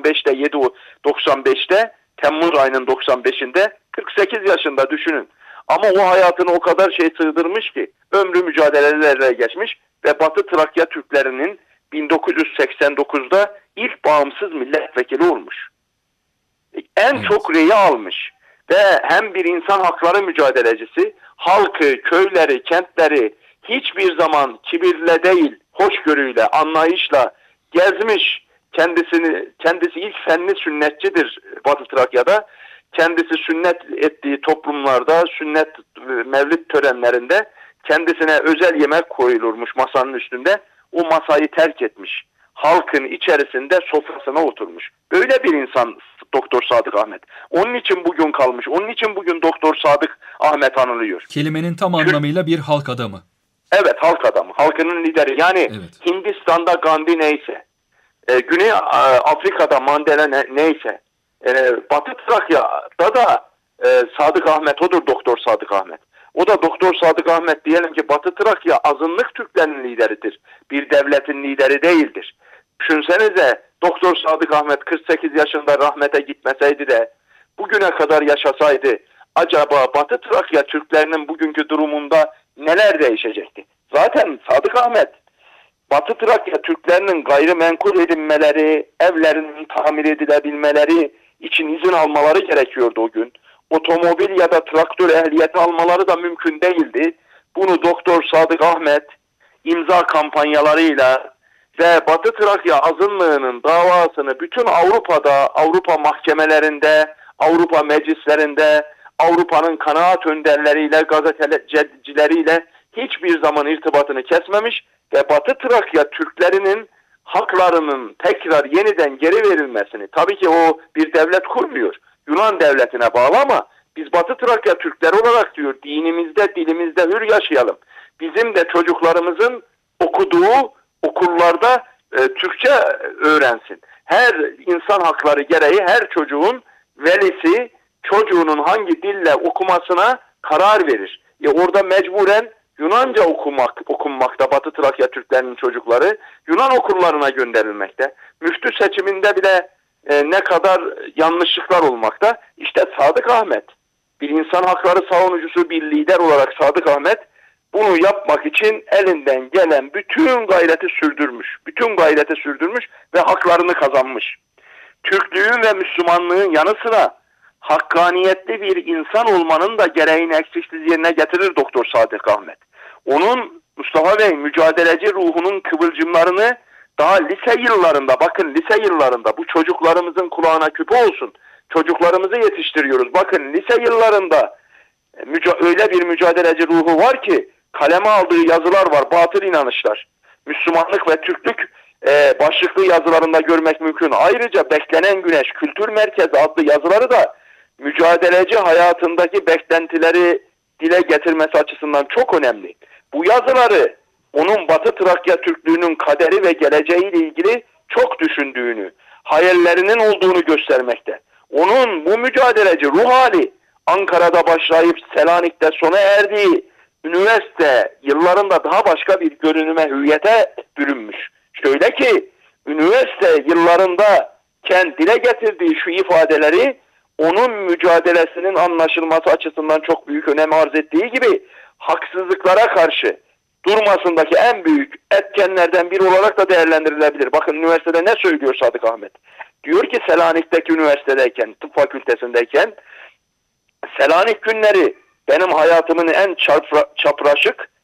95'te Temmuz ayının 95'inde 48 yaşında düşünün. Ama o hayatını o kadar şey sığdırmış ki ömrü mücadelelerle geçmiş ve Batı Trakya Türklerinin 1989'da ilk bağımsız milletvekili olmuş. En çok reyi almış ve hem bir insan hakları mücadelecisi, halkı, köyleri, kentleri hiçbir zaman kibirle değil, hoşgörüyle, anlayışla gezmiş. Kendisi ilk fenli sünnetçidir Batı Trakya'da. Kendisi sünnet ettiği toplumlarda, sünnet mevlid törenlerinde kendisine özel yemek koyulurmuş masanın üstünde. O masayı terk etmiş. Halkın içerisinde sofrasına oturmuş. Böyle bir insan Doktor Sadık Ahmet. Onun için bugün kalmış. Onun için bugün Doktor Sadık Ahmet anılıyor. Kelimenin tam anlamıyla bir halk adamı. Evet, halk adamı. Halkının lideri. Yani evet. Hindistan'da Gandhi neyse, Güney Afrika'da Mandela neyse, Batı Trakya'da da Sadık Ahmet odur, Doktor Sadık Ahmet. O da Doktor Sadık Ahmet diyelim ki Batı Trakya azınlık Türklerin lideridir. Bir devletin lideri değildir. Düşünsenize Doktor Sadık Ahmet 48 yaşında rahmete gitmeseydi de bugüne kadar yaşasaydı acaba Batı Trakya Türklerinin bugünkü durumunda neler değişecekti? Zaten Sadık Ahmet Batı Trakya Türklerinin gayrimenkul edinmeleri, evlerinin tamir edilebilmeleri için izin almaları gerekiyordu o gün. Otomobil ya da traktör ehliyeti almaları da mümkün değildi. Bunu Doktor Sadık Ahmet imza kampanyalarıyla ve Batı Trakya azınlığının davasını bütün Avrupa'da, Avrupa mahkemelerinde, Avrupa meclislerinde, Avrupa'nın kanaat önderleriyle, gazetecileriyle hiçbir zaman irtibatını kesmemiş ve Batı Trakya Türklerinin haklarının tekrar yeniden geri verilmesini, tabii ki o bir devlet kurmuyor, Yunan devletine bağlı ama biz Batı Trakya Türkleri olarak diyor dinimizde, dilimizde hür yaşayalım. Bizim de çocuklarımızın okuduğu okullarda Türkçe öğrensin. Her insan hakları gereği her çocuğun velisi çocuğunun hangi dille okumasına karar verir. Orada mecburen Yunanca okunmakta Batı Trakya Türklerinin çocukları Yunan okullarına gönderilmekte. Müftü seçiminde bile ne kadar yanlışlıklar olmakta. İşte Sadık Ahmet, bir insan hakları savunucusu, bir lider olarak Sadık Ahmet bunu yapmak için elinden gelen bütün gayreti sürdürmüş ve haklarını kazanmış. Türklüğün ve Müslümanlığın yanı sıra hakkaniyetli bir insan olmanın da gereğini eksiksiz yerine getirir Doktor Sadık Ahmet. Onun Mustafa Bey mücadeleci ruhunun kıvılcımlarını daha lise yıllarında, bakın lise yıllarında, bu çocuklarımızın kulağına küpe olsun. Çocuklarımızı yetiştiriyoruz. Bakın lise yıllarında öyle bir mücadeleci ruhu var ki kaleme aldığı yazılar var, batıl inanışlar. Müslümanlık ve Türklük başlıklı yazılarında görmek mümkün. Ayrıca Beklenen Güneş Kültür Merkezi adlı yazıları da mücadeleci hayatındaki beklentileri dile getirmesi açısından çok önemli. Bu yazıları onun Batı Trakya Türklüğünün kaderi ve geleceğiyle ilgili çok düşündüğünü, hayallerinin olduğunu göstermekte. Onun bu mücadeleci ruh hali Ankara'da başlayıp Selanik'te sona erdiği üniversite yıllarında daha başka bir görünüme, hüviyete bürünmüş. Şöyle ki üniversite yıllarında dile getirdiği şu ifadeleri onun mücadelesinin anlaşılması açısından çok büyük önem arz ettiği gibi haksızlıklara karşı durmasındaki en büyük etkenlerden biri olarak da değerlendirilebilir. Bakın üniversitede ne söylüyor Sadık Ahmet? Diyor ki Selanik'teki üniversitedeyken, tıp fakültesindeyken Selanik günleri benim hayatımın en çapraşık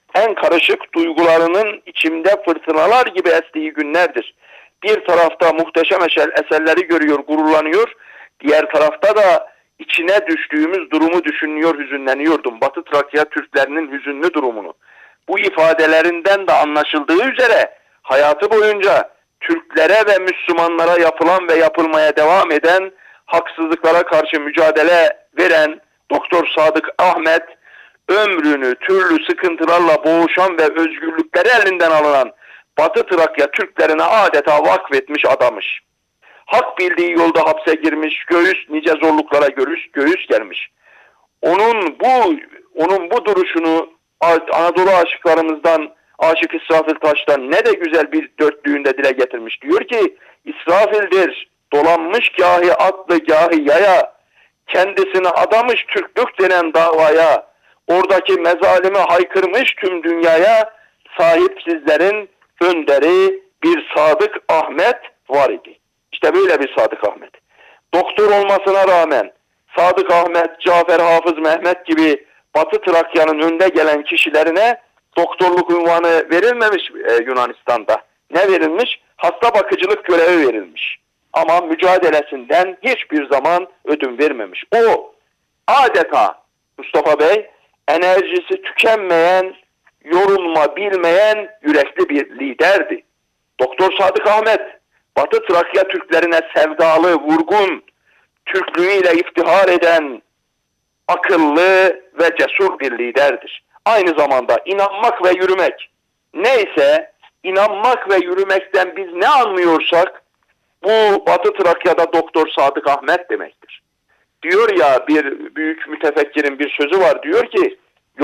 en karışık duygularının içimde fırtınalar gibi estiği günlerdir. Bir tarafta muhteşem eserleri görüyor, gururlanıyor. Diğer tarafta da içine düştüğümüz durumu düşünüyor, hüzünleniyordum. Batı Trakya Türklerinin hüzünlü durumunu. Bu ifadelerinden de anlaşıldığı üzere hayatı boyunca Türklere ve Müslümanlara yapılan ve yapılmaya devam eden haksızlıklara karşı mücadele veren Doktor Sadık Ahmet, ömrünü türlü sıkıntılarla boğuşan ve özgürlükleri elinden alınan Batı Trakya Türklerine adeta vakfetmiş adamış. Hak bildiği yolda hapse girmiş, nice zorluklara göğüs germiş. Onun bu duruşunu Anadolu aşıklarımızdan Aşık İsrafil Taş'tan ne de güzel bir dörtlüğünde dile getirmiş. Diyor ki, İsrafil'dir dolanmış gahi atlı gahi yaya, kendisini adamış Türklük denen davaya, oradaki mezalimi haykırmış tüm dünyaya, sahipsizlerin önderi bir Sadık Ahmet var idi. İşte böyle bir Sadık Ahmet. Doktor olmasına rağmen Sadık Ahmet, Cafer Hafız Mehmet gibi Batı Trakya'nın önde gelen kişilerine doktorluk unvanı verilmemiş Yunanistan'da. Ne verilmiş? Hasta bakıcılık görevi verilmiş. Ama mücadelesinden hiçbir zaman ödün vermemiş. O adeta Mustafa Bey enerjisi tükenmeyen, yorulma bilmeyen yürekli bir liderdi. Doktor Sadık Ahmet, Batı Trakya Türklerine sevdalı, vurgun, Türklüğüyle iftihar eden akıllı ve cesur bir liderdir. Aynı zamanda inanmak ve yürümek. Neyse, inanmak ve yürümekten biz ne anlıyorsak, bu Batı Trakya'da Doktor Sadık Ahmet demektir. Diyor ya, bir büyük mütefekkirin bir sözü var, diyor ki,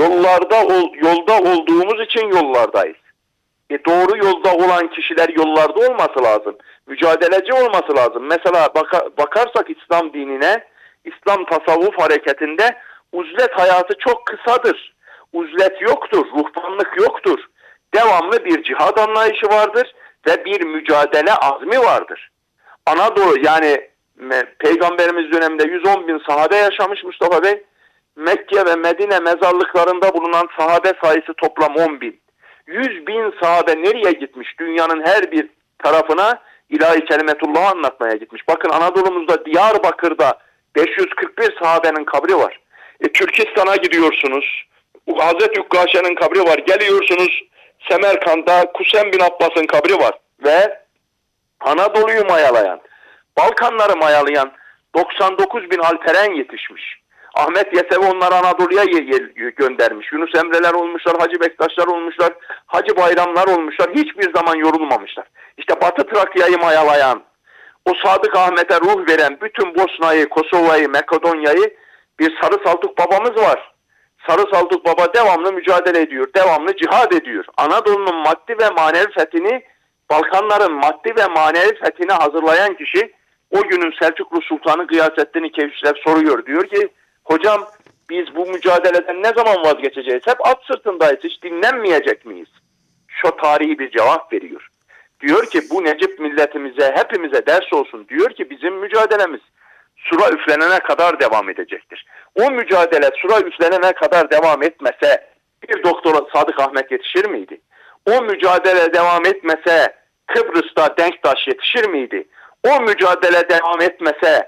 yolda olduğumuz için yollardayız. Doğru yolda olan kişiler yollarda olması lazım. Mücadeleci olması lazım. Mesela bakarsak İslam dinine, İslam tasavvuf hareketinde uzlet hayatı çok kısadır. Uzlet yoktur, ruhbanlık yoktur. Devamlı bir cihad anlayışı vardır ve bir mücadele azmi vardır. Anadolu, yani Peygamberimiz döneminde 110 bin sahabe yaşamış Mustafa Bey. Mekke ve Medine mezarlıklarında bulunan sahabe sayısı toplam 10 bin. 100 bin sahabe nereye gitmiş? Dünyanın her bir tarafına ilahi kelimetullah'ı anlatmaya gitmiş. Bakın Anadolu'muzda Diyarbakır'da 541 sahabenin kabri var. Türkistan'a gidiyorsunuz. Hazreti Ukkaşe'nin kabri var. Geliyorsunuz Semerkant'ta Kusem bin Abbas'ın kabri var. Ve Anadolu'yu mayalayan, Balkanları mayalayan 99 bin alperen yetişmiş. Ahmet Yesevi onları Anadolu'ya göndermiş. Yunus Emre'ler olmuşlar, Hacı Bektaşlar olmuşlar, Hacı Bayramlar olmuşlar. Hiçbir zaman yorulmamışlar. İşte Batı Trakya'yı mayalayan, o Sadık Ahmet'e ruh veren bütün Bosna'yı, Kosova'yı, Makedonya'yı bir Sarı Saltuk babamız var. Sarı Saltuk baba devamlı mücadele ediyor, devamlı cihad ediyor. Anadolu'nun maddi ve manevi fethini, Balkanların maddi ve manevi fethini hazırlayan kişi, o günün Selçuklu Sultanı Gıyasettin Keyhüsrev soruyor. Diyor ki, hocam biz bu mücadeleden ne zaman vazgeçeceğiz? Hep at sırtındayız, hiç dinlenmeyecek miyiz? Şu tarihi bir cevap veriyor. Diyor ki bu Necip milletimize, hepimize ders olsun. Diyor ki bizim mücadelemiz sura üflenene kadar devam edecektir. O mücadele sura üflenene kadar devam etmese bir Doktor Sadık Ahmet yetişir miydi? O mücadele devam etmese Kıbrıs'ta Denktaş yetişir miydi? O mücadele devam etmese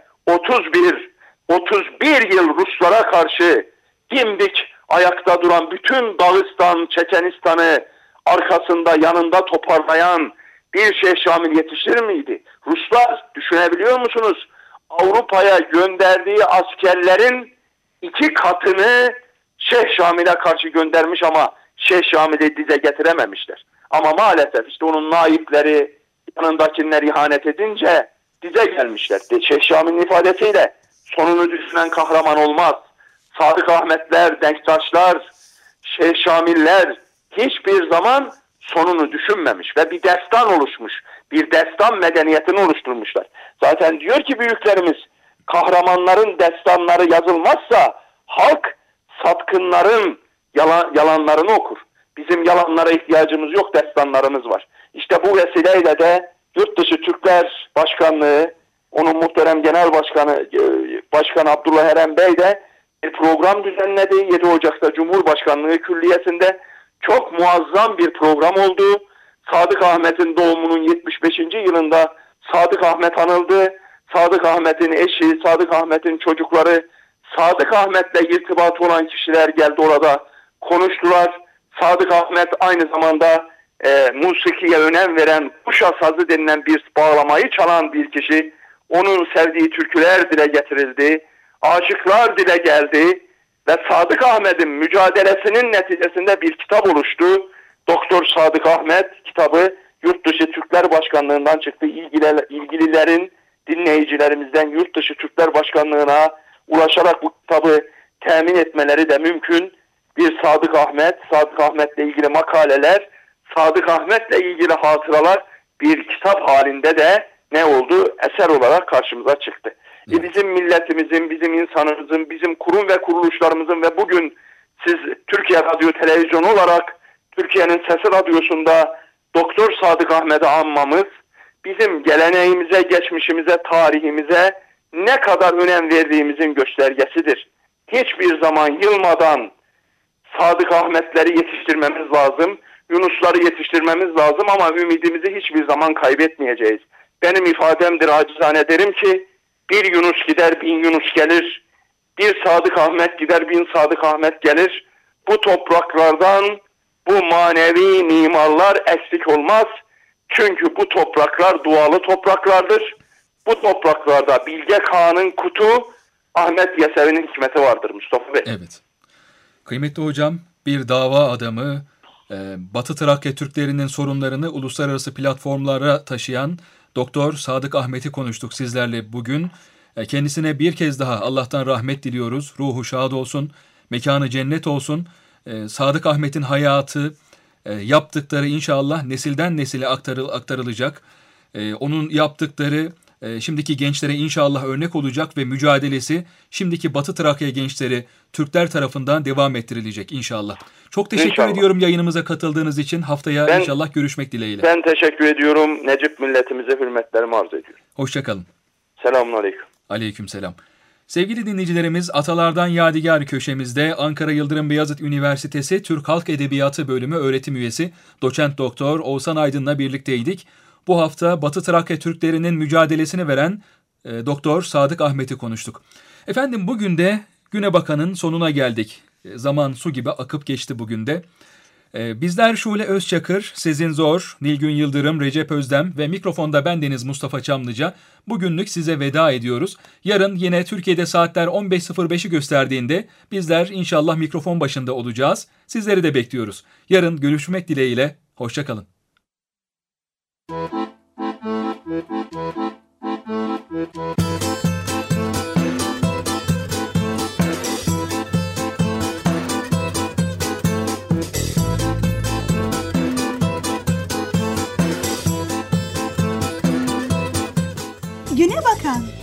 31 yıl Ruslara karşı dimdik ayakta duran bütün Dağıstan, Çeçenistan'ı arkasında, yanında toparlayan bir Şeyh Şamil yetişir miydi? Ruslar, düşünebiliyor musunuz? Avrupa'ya gönderdiği askerlerin 2 katını Şeyh Şamil'e karşı göndermiş ama Şeyh Şamil'i dize getirememişler. Ama maalesef işte onun naipleri, yanındakiler ihanet edince dize gelmişler. Şeyh Şamil'in ifadesiyle sonunu düşünen kahraman olmaz. Sadık Ahmetler, Denktaşlar, Şeyh Şamiller hiçbir zaman sonunu düşünmemiş ve bir destan oluşmuş. Bir destan medeniyetini oluşturmuşlar. Zaten diyor ki büyüklerimiz, kahramanların destanları yazılmazsa halk satkınların yalanlarını okur. Bizim yalanlara ihtiyacımız yok, destanlarımız var. İşte bu vesileyle de Yurtdışı Türkler Başkanlığı, onun muhterem Genel Başkan Abdullah Eren Bey de bir program düzenledi. 7 Ocak'ta Cumhurbaşkanlığı Külliyesi'nde Çok muazzam bir program oldu. Sadık Ahmet'in doğumunun 75. yılında Sadık Ahmet anıldı. Sadık Ahmet'in eşi, Sadık Ahmet'in çocukları, Sadık Ahmet'le irtibatı olan kişiler geldi orada konuştular. Sadık Ahmet aynı zamanda musikiye önem veren, kuşa sazı denilen bir bağlamayı çalan bir kişi. Onun sevdiği türküler dile getirildi. Aşıklar dile geldi. Ve Sadık Ahmet'in mücadelesinin neticesinde bir kitap oluştu. Doktor Sadık Ahmet kitabı Yurtdışı Türkler Başkanlığı'ndan çıktı. İlgililerin, dinleyicilerimizden Yurtdışı Türkler Başkanlığı'na ulaşarak bu kitabı temin etmeleri de mümkün. Bir Sadık Ahmet'le ilgili makaleler, Sadık Ahmet'le ilgili hatıralar bir kitap halinde de ne oldu? Eser olarak karşımıza çıktı. Bizim milletimizin, bizim insanımızın, bizim kurum ve kuruluşlarımızın ve bugün siz Türkiye Radyo Televizyonu olarak Türkiye'nin Sesi Radyosu'nda Doktor Sadık Ahmet'i anmamız, bizim geleneğimize, geçmişimize, tarihimize ne kadar önem verdiğimizin göstergesidir. Hiçbir zaman yılmadan Sadık Ahmetleri yetiştirmemiz lazım, Yunusları yetiştirmemiz lazım ama ümidimizi hiçbir zaman kaybetmeyeceğiz. Benim ifademdir, acizane derim ki bir Yunus gider 1000 Yunus gelir, bir Sadık Ahmet gider 1000 Sadık Ahmet gelir. Bu topraklardan bu manevi mimarlar eksik olmaz. Çünkü bu topraklar dualı topraklardır. Bu topraklarda Bilge Kağan'ın kutu, Ahmet Yesevi'nin hikmeti vardır Mustafa Bey. Evet. Kıymetli hocam, bir dava adamı, Batı Trakya Türklerinin sorunlarını uluslararası platformlara taşıyan Doktor Sadık Ahmet'i konuştuk sizlerle bugün. Kendisine bir kez daha Allah'tan rahmet diliyoruz. Ruhu şad olsun, mekanı cennet olsun. Sadık Ahmet'in hayatı, yaptıkları inşallah nesilden nesile aktarılacak. Onun yaptıkları şimdiki gençlere inşallah örnek olacak ve mücadelesi şimdiki Batı Trakya gençleri Türkler tarafından devam ettirilecek inşallah. Çok teşekkür ediyorum yayınımıza katıldığınız için. Haftaya inşallah görüşmek dileğiyle. Ben teşekkür ediyorum. Necip milletimize hürmetlerimi arz ediyorum. Hoşçakalın. Selamünaleyküm. Aleykümselam. Sevgili dinleyicilerimiz, Atalardan Yadigar köşemizde Ankara Yıldırım Beyazıt Üniversitesi Türk Halk Edebiyatı Bölümü öğretim üyesi Doçent Doktor Oğuzhan Aydın'la birlikteydik. Bu hafta Batı Trakya Türklerinin mücadelesini veren Doktor Sadık Ahmet'i konuştuk. Efendim, bugün de Güne Bakan'ın sonuna geldik. Zaman su gibi akıp geçti bugün de. Bizler Şule Özçakır, Sezin Zor, Nilgün Yıldırım, Recep Özdem ve mikrofonda bendeniz Mustafa Çamlıca bugünlük size veda ediyoruz. Yarın yine Türkiye'de saatler 15.05'i gösterdiğinde bizler inşallah mikrofon başında olacağız. Sizleri de bekliyoruz. Yarın görüşmek dileğiyle, hoşçakalın. Güne Bakan.